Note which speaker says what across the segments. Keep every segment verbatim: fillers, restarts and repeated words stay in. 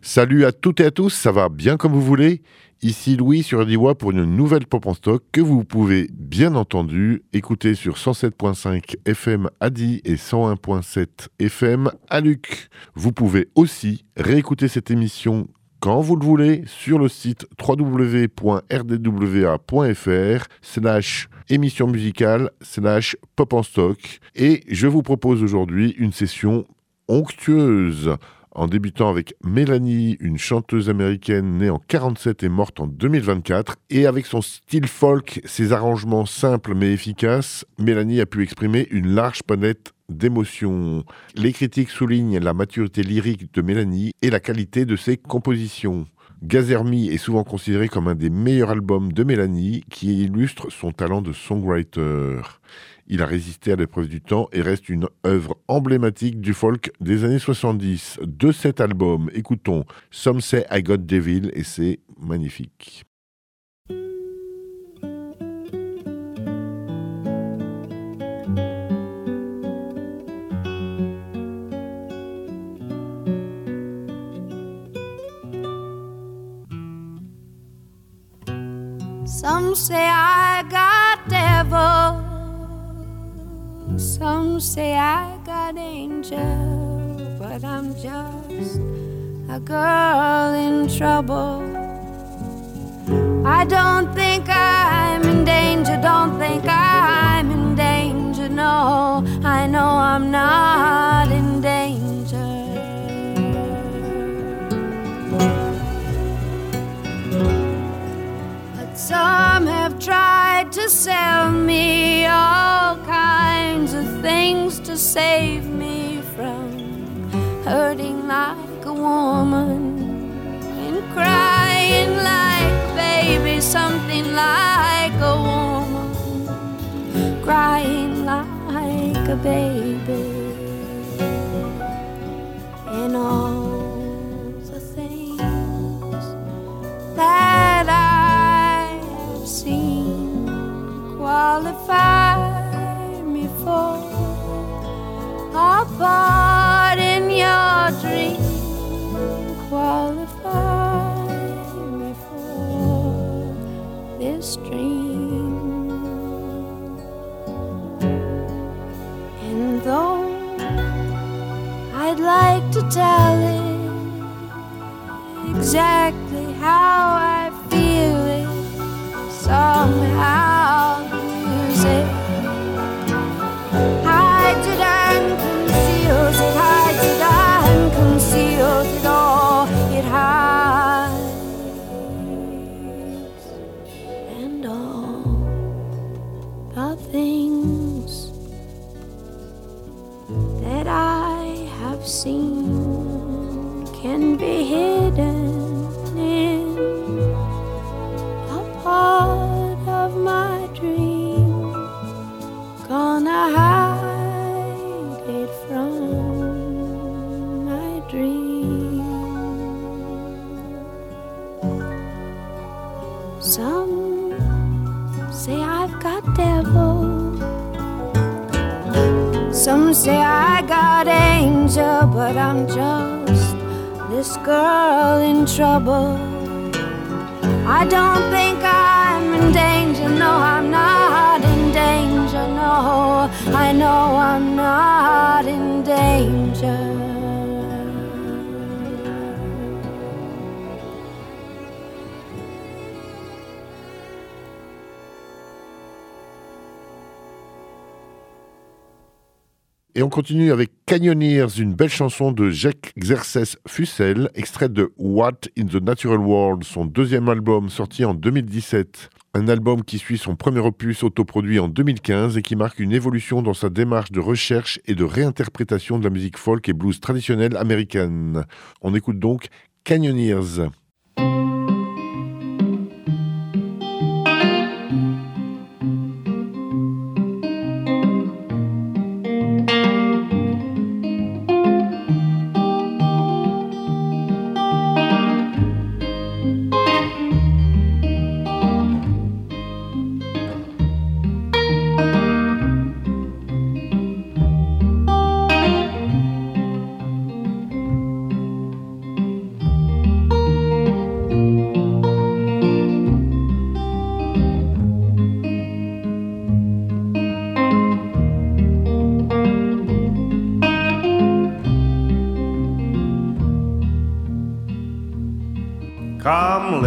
Speaker 1: Salut à toutes et à tous, ça va bien comme vous voulez? Ici Louis sur Diwa pour une nouvelle Pop en Stock que vous pouvez bien entendu écouter sur cent sept virgule cinq F M à Die et cent un virgule sept F M à Luc. Vous pouvez aussi réécouter cette émission quand vous le voulez sur le site w w w point r d w a point f r slash émission musicale slash pop en stock. Et je vous propose aujourd'hui une session onctueuse, en débutant avec Mélanie, une chanteuse américaine née en quarante-sept et morte en deux mille vingt-quatre. Et avec son style folk, ses arrangements simples mais efficaces, Mélanie a pu exprimer une large palette d'émotions. Les critiques soulignent la maturité lyrique de Mélanie et la qualité de ses compositions. Gazermi est souvent considéré comme un des meilleurs albums de Mélanie, qui illustre son talent de songwriter. Il a résisté à l'épreuve du temps et reste une œuvre emblématique du folk des années soixante-dix. De cet album, écoutons Some Say I Got Devil et c'est magnifique.
Speaker 2: Some say I got devil, some say I got angel, but I'm just a girl in trouble. I don't think I'm in danger, don't think I'm in danger, no, I know I'm not in danger. Some have tried to sell me all kinds of things to save me from hurting like a woman and crying like a baby, something like a woman, crying like a baby, and all the things that I seen qualify me for a part in your dream, qualify me for this dream. And though I'd like to tell it exactly how I feel it, somehow the music hides it and conceals it, hides it and conceals it all. It hides and all the things that I have seen can be hidden in a part of my dream, gonna hide it from my dream. Some say I've got devil, some say I got angel, but I'm just this girl in trouble. I don't think I'm in danger, no, I'm not in danger, no, I know I'm not in danger.
Speaker 1: Et on continue avec Canyoneers, une belle chanson de Jacques Xerxes Fussel, extraite de What in the Natural World, son deuxième album sorti en deux mille dix-sept. Un album qui suit son premier opus autoproduit en deux mille quinze et qui marque une évolution dans sa démarche de recherche et de réinterprétation de la musique folk et blues traditionnelle américaine. On écoute donc Canyoneers.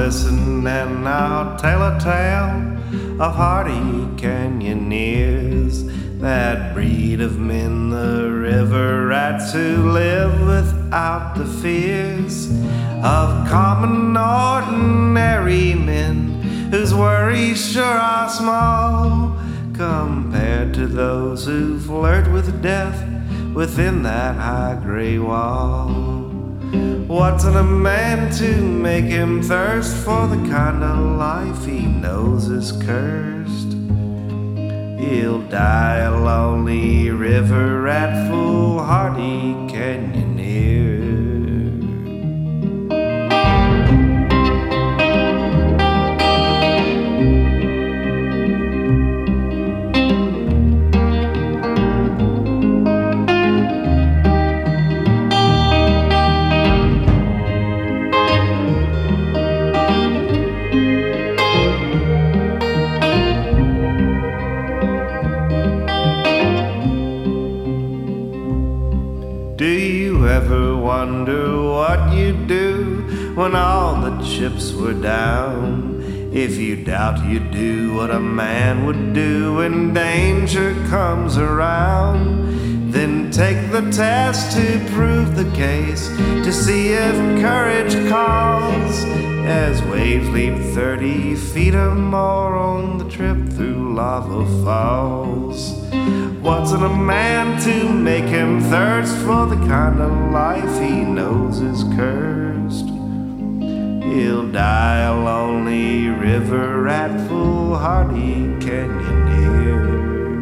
Speaker 3: listen and I'll tell a tale of hardy canyoneers, that breed of men, the river rats who live without the fears of common ordinary men, whose worries sure are small compared to those who flirt with death within that high gray wall. What's in a man to make him thirst for the kind of life he knows is cursed? He'll die a lonely river rat, foolhardy canyoneer. Wonder what you'd do when all the chips were down. If you doubt you'd do what a man would do when danger comes around, then take the test to prove the case, to see if courage calls, as waves leap thirty feet or more on the trip through lava falls. What's in a man to make him thirst for the kind of life he knows is cursed? He'll die a lonely river rat, foolhardy canyoneer.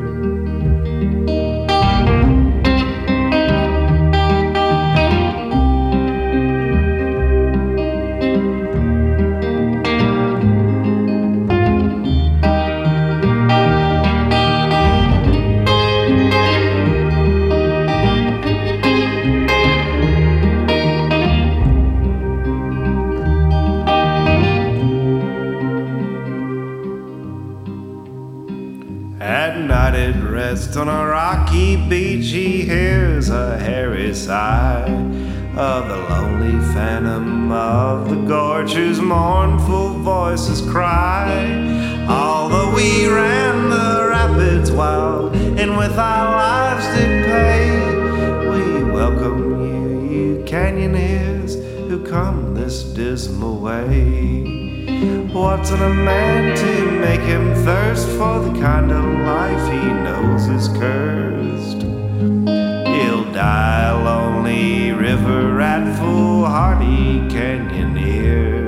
Speaker 3: On a rocky beach he hears a hairy sigh of the lonely phantom of the gorge, whose mournful voices cry, although we ran the rapids wild and with our lives did pay, we welcome you, you canyoneers who come this dismal way. What's in a man to make him thirst for the kind of life he knows is cursed? He'll die a lonely river rat, foolhardy canyoneer.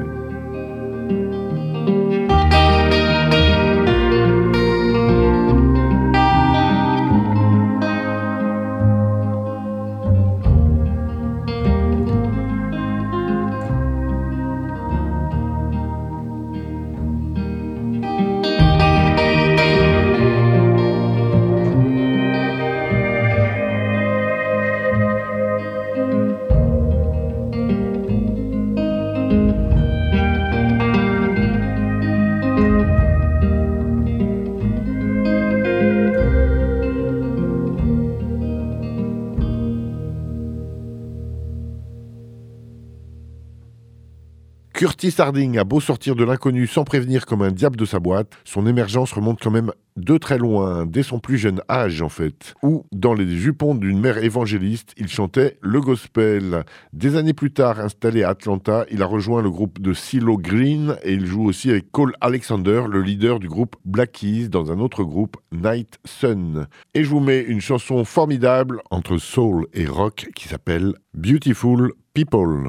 Speaker 1: Curtis Harding a beau sortir de l'inconnu sans prévenir comme un diable de sa boîte, son émergence remonte quand même de très loin, dès son plus jeune âge en fait, où, dans les jupons d'une mère évangéliste, il chantait le gospel. Des années plus tard, installé à Atlanta, il a rejoint le groupe de CeeLo Green et il joue aussi avec Cole Alexander, le leader du groupe Black Keys, dans un autre groupe, Night Sun. Et je vous mets une chanson formidable entre soul et rock qui s'appelle Beautiful People.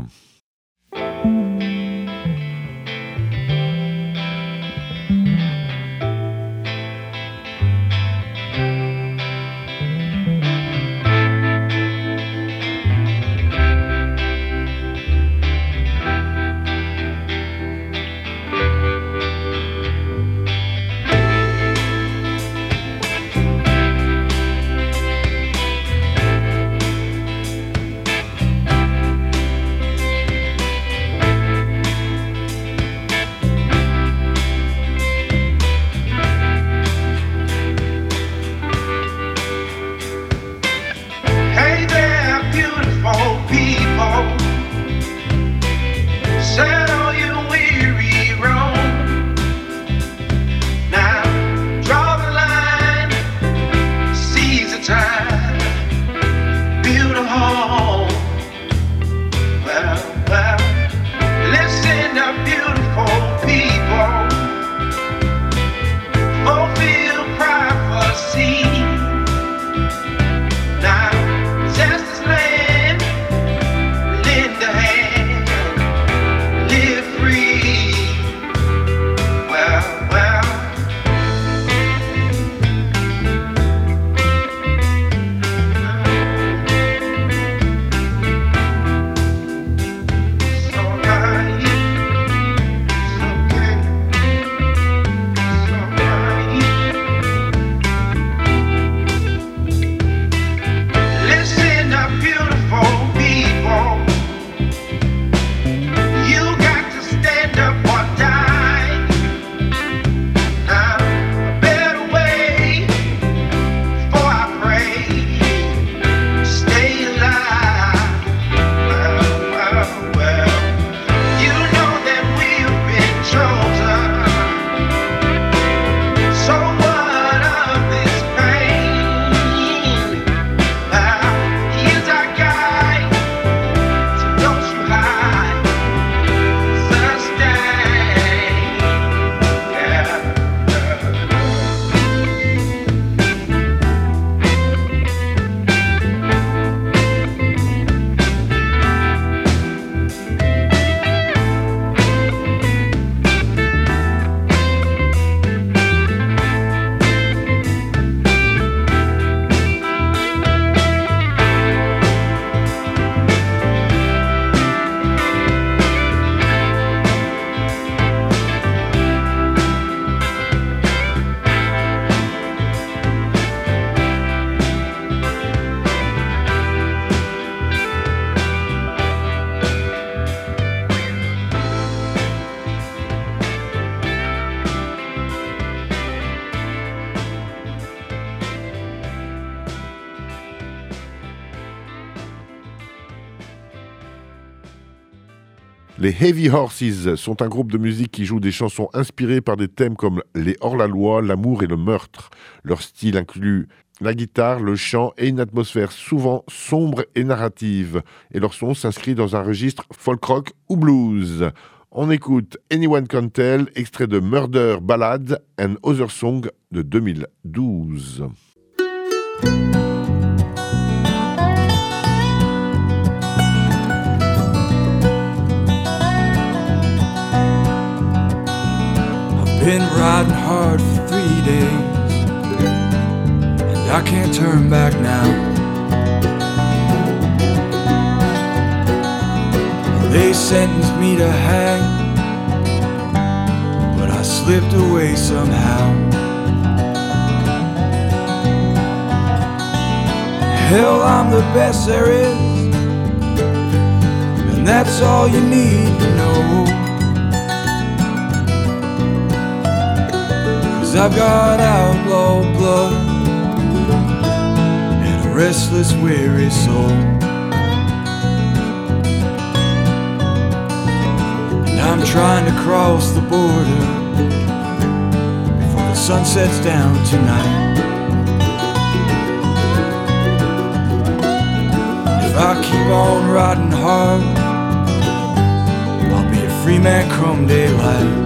Speaker 1: Les Heavy Horses sont un groupe de musique qui joue des chansons inspirées par des thèmes comme les hors-la-loi, l'amour et le meurtre. Leur style inclut la guitare, le chant et une atmosphère souvent sombre et narrative. Et leur son s'inscrit dans un registre folk-rock ou blues. On écoute Anyone Can Tell, extrait de Murder Ballad and Other Song de deux mille douze.
Speaker 4: Been riding hard for three days, and I can't turn back now. They sentenced me to hang, but I slipped away somehow. Hell, I'm the best there is, and that's all you need to know. I've got outlaw blood and a restless, weary soul. And I'm trying to cross the border before the sun sets down tonight. If I keep on riding hard, I'll be a free man come daylight.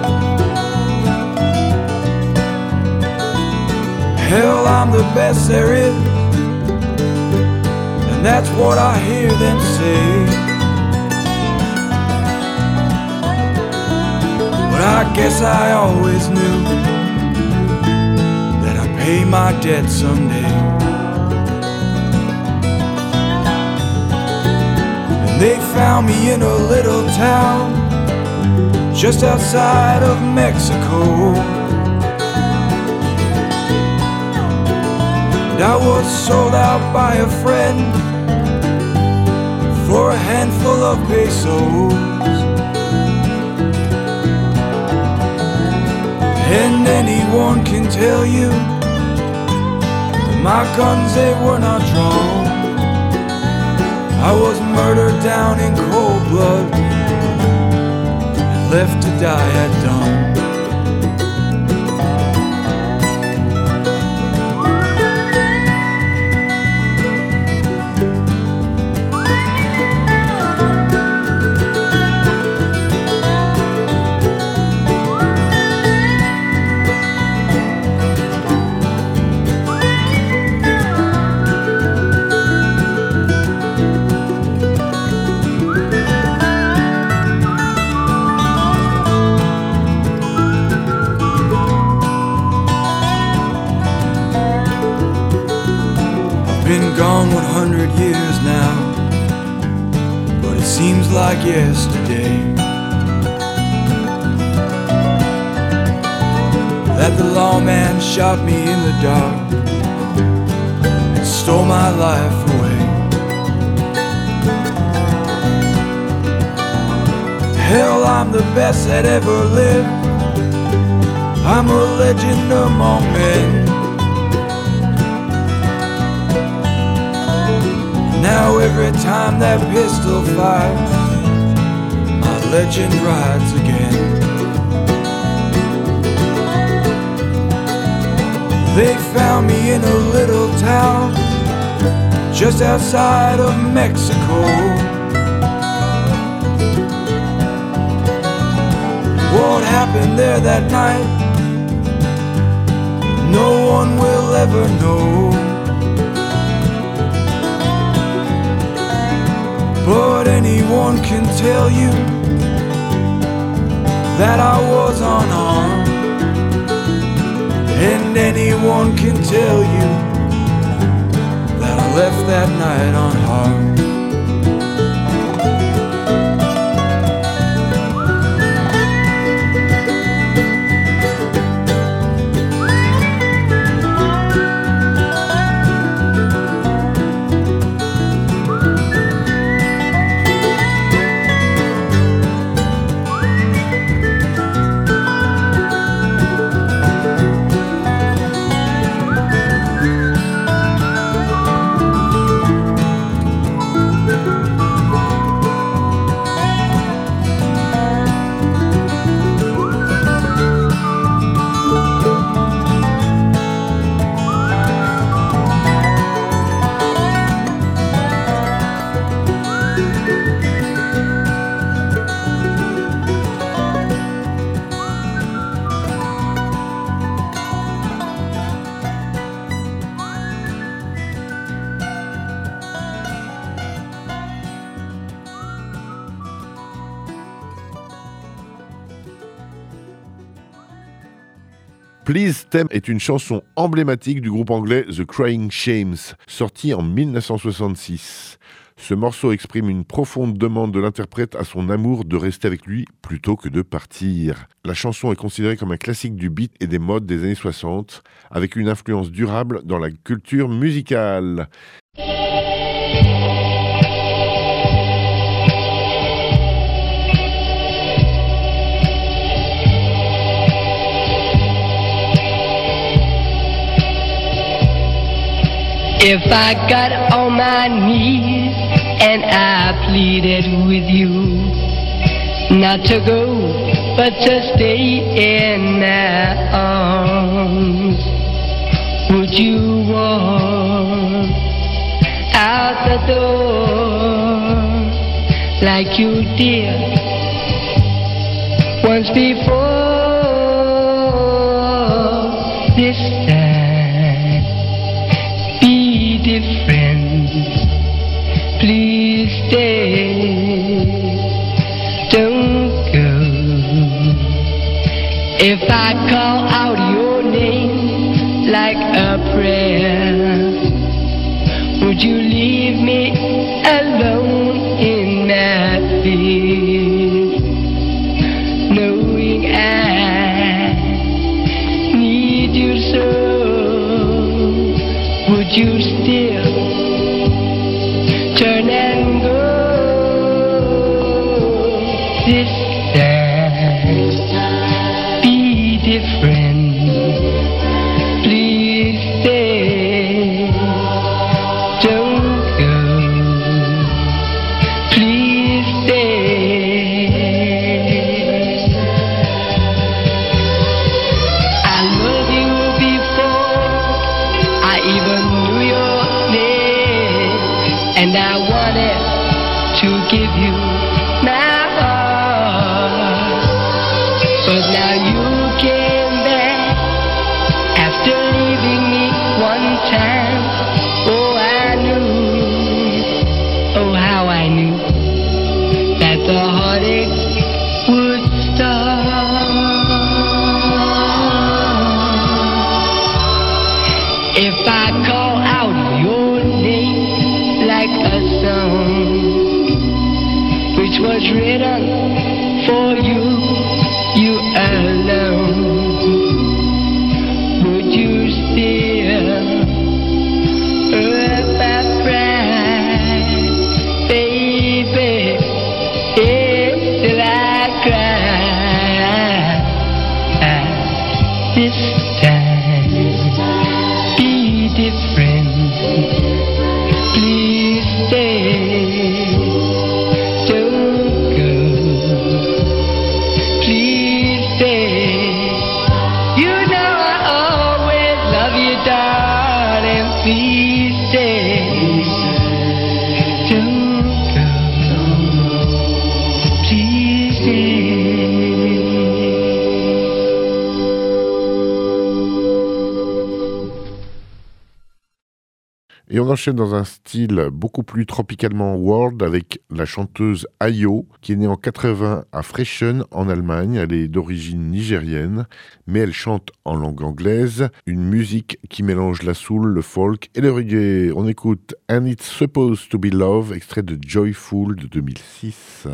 Speaker 4: Hell, I'm the best there is, and that's what I hear them say. But I guess I always knew that I'd pay my debt someday. And they found me in a little town just outside of Mexico. And I was sold out by a friend for a handful of pesos. And anyone can tell you that my guns, they were not drawn. I was murdered down in cold blood and left to die at dawn. Gone one hundred years now, but it seems like yesterday that the lawman shot me in the dark and stole my life away. Hell, I'm the best that ever lived. I'm a legend among men. Now every time that pistol fires, my legend rides again. They found me in a little town just outside of Mexico. What happened there that night, no one will ever know. But anyone can tell you that I was unarmed, and anyone can tell you that I left that night unharmed.
Speaker 1: Please Theme est une chanson emblématique du groupe anglais The Crying Shames, sortie en dix-neuf cent soixante-six. Ce morceau exprime une profonde demande de l'interprète à son amour de rester avec lui plutôt que de partir. La chanson est considérée comme un classique du beat et des modes des années soixante, avec une influence durable dans la culture musicale.
Speaker 5: If I got on my knees and I pleaded with you not to go, but to stay in my arms, would you walk out the door like you did once before? This time different, please stay, don't go. If I call out your name like a prayer, would you leave me alone in my fear, knowing I need you so? Would you still turn and go this time? Be different, please stay, don't go, please stay. I love you before I even knew your name, and I wanted to give you my heart, but now you came back after leaving me one time. Oh, I knew, oh how I knew that the heartache would start. If I call out your name like a song which was written for you, you alone, would you still hurt my pride, baby, yeah, till I cry this time? Different, please stay, don't go, please stay. You know I always love you, darling, please stay, don't go, please stay.
Speaker 1: Et on enchaîne dans un style beaucoup plus tropicalement world avec la chanteuse Ayo, qui est née en quatre-vingts à Frechen en Allemagne. Elle est d'origine nigérienne, mais elle chante en langue anglaise, une musique qui mélange la soul, le folk et le reggae. On écoute And It's Supposed to Be Love, extrait de Joyful de deux mille six.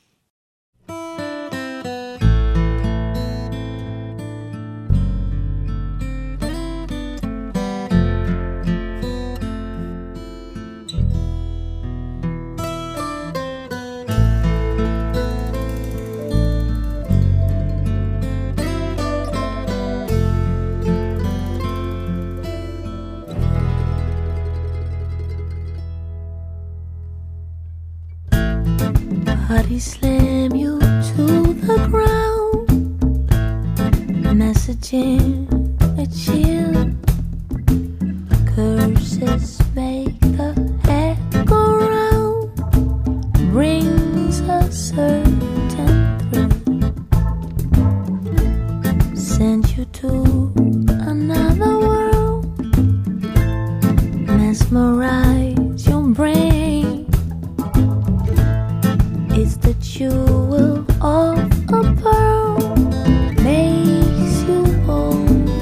Speaker 2: Body slam you to the ground, messaging a chill. Curses make the head go round, brings a certain thrill. Send you to another world, mesmerize your brain. It's the jewel of a pearl, makes you whole.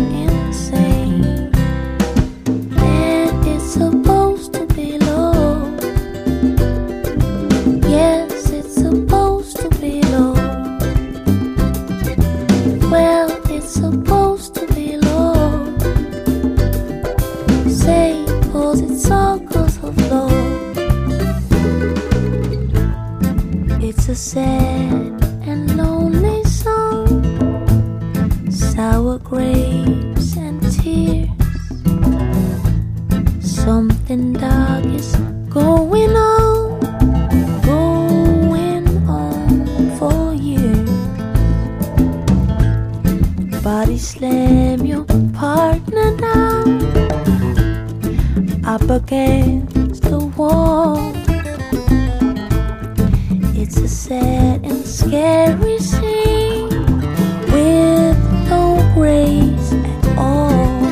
Speaker 2: against the wall. It's a sad and scary scene with no grace at all.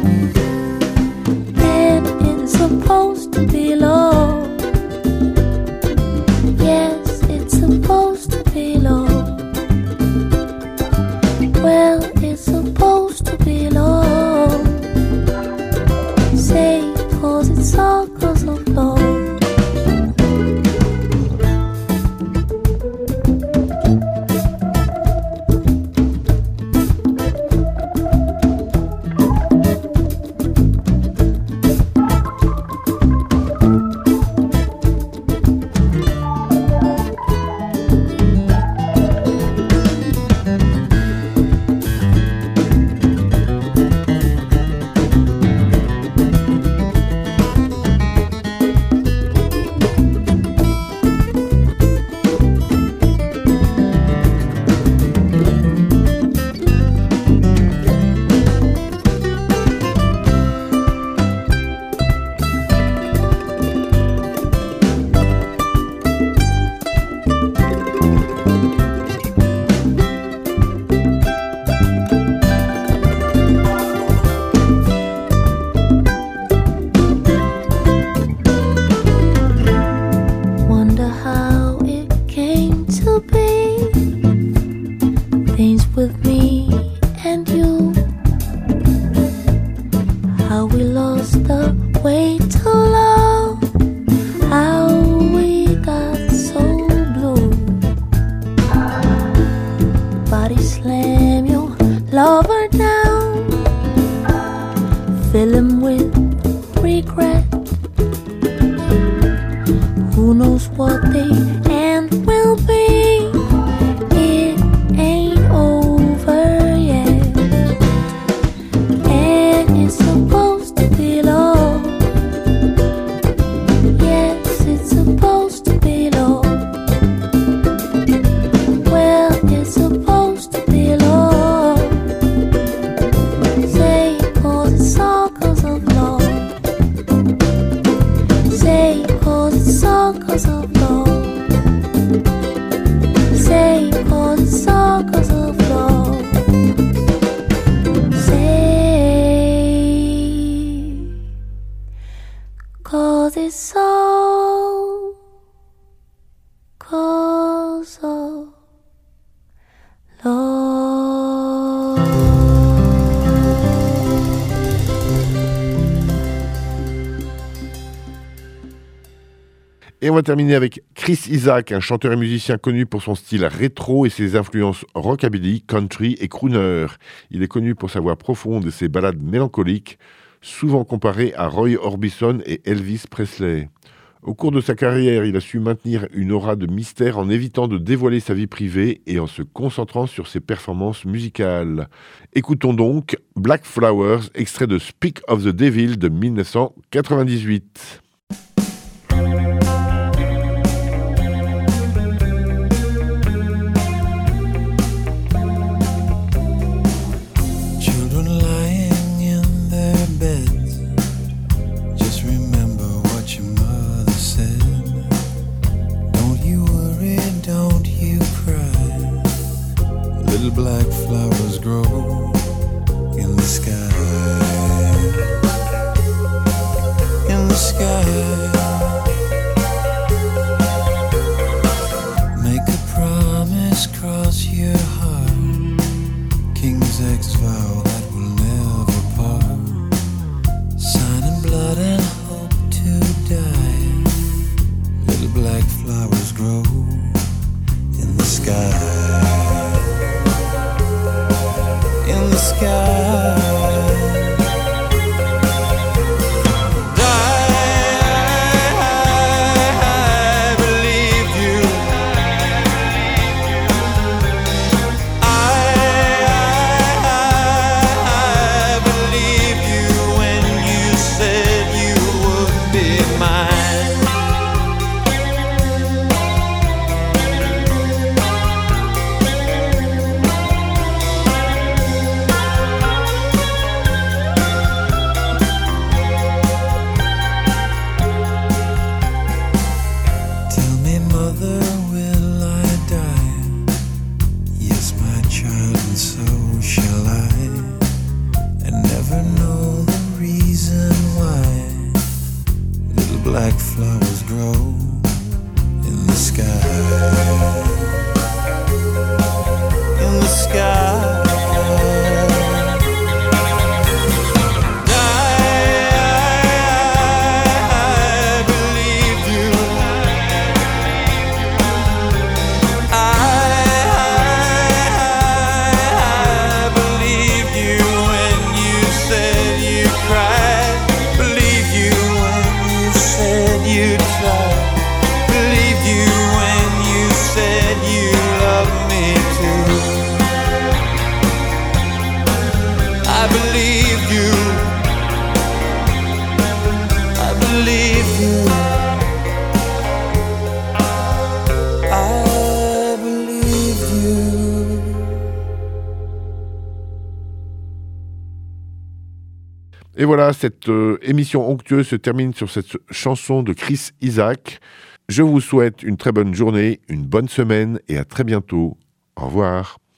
Speaker 2: And it's supposed to be love. Yes, it's supposed to be love. Well, it's supposed to be love. Say, cause it's all cause of love.
Speaker 1: Et on va terminer avec Chris Isaak, un chanteur et musicien connu pour son style rétro et ses influences rockabilly, country et crooner. Il est connu pour sa voix profonde et ses ballades mélancoliques, souvent comparé à Roy Orbison et Elvis Presley. Au cours de sa carrière, il a su maintenir une aura de mystère en évitant de dévoiler sa vie privée et en se concentrant sur ses performances musicales. Écoutons donc Black Flowers, extrait de Speak of the Devil de dix-neuf cent quatre-vingt-dix-huit.
Speaker 4: Black flowers grow in the sky, in the sky. reason why little black flowers grow in the sky, in the sky.
Speaker 1: Et voilà, cette euh, émission onctueuse se termine sur cette chanson de Chris Isaak. Je vous souhaite une très bonne journée, une bonne semaine et à très bientôt. Au revoir.